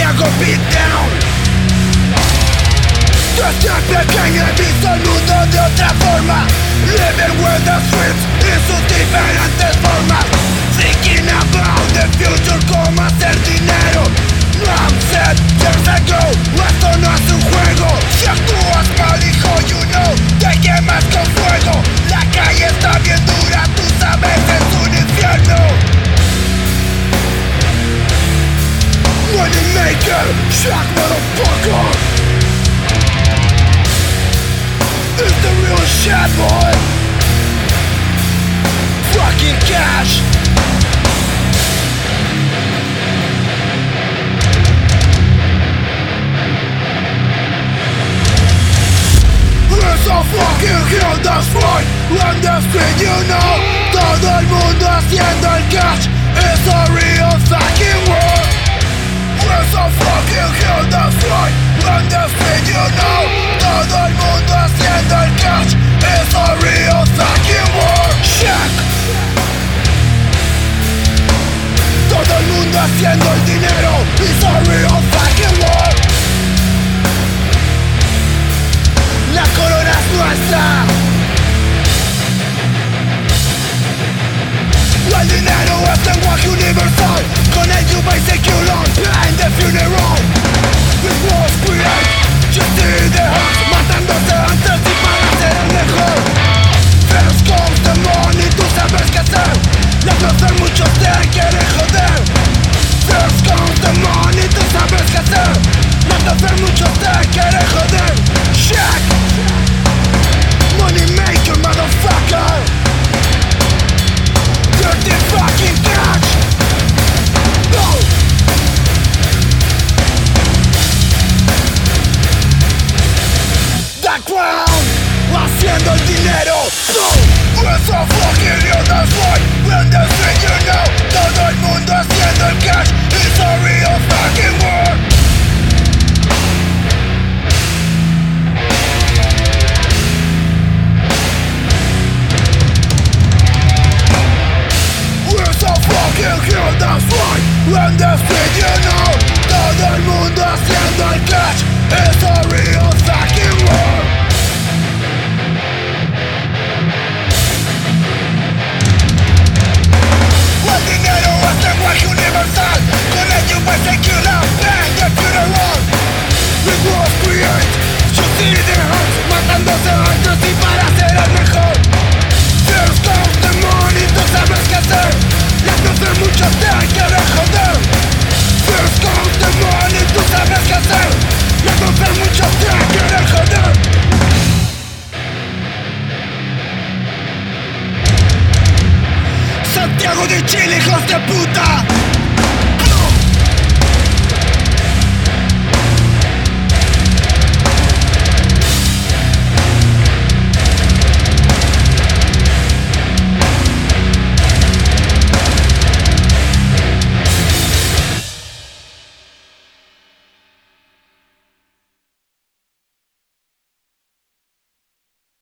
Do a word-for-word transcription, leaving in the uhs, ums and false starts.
go beat down. Desde pequeño he visto el mundo de otra forma, living with the streets en sus diferentes formas, thinking about the future, cómo hacer dinero. Mom said years ago, esto no es un juego. Si actúas mal, hijo, you know, te quemas con fuego. La calle está bien dura, tú sabes, es un infierno. Money maker, shock motherfucker. It's the real shit, boy. Fucking cash. It's a fucking hill that's right on the street, you know. Todo el mundo haciendo el cash. It's a real fucking war. It's a fucking hill that's right on the street, you know. Todo el mundo haciendo el cash. It's a real fucking war. Check. Todo el mundo haciendo el dinero. It's a real fucking war. La corona es nuestra. El dinero es lenguaje universal. Con el you basic you learn. Behind the funeral it was create. You see the hearts matándose antes y para ser el mejor. First comes the money, tú sabes qué hacer. La plaza muchos te quieren joder. First comes the money, tú sabes qué hacer. La plaza muchos te quieren joder. Check. Money maker, motherfucker. Dirty fucking cash. Go. The crown. Haciendo el dinero. Go. It's a fucking real, that's right. When the street, you know. Todo el mundo haciendo el cash. It's a real.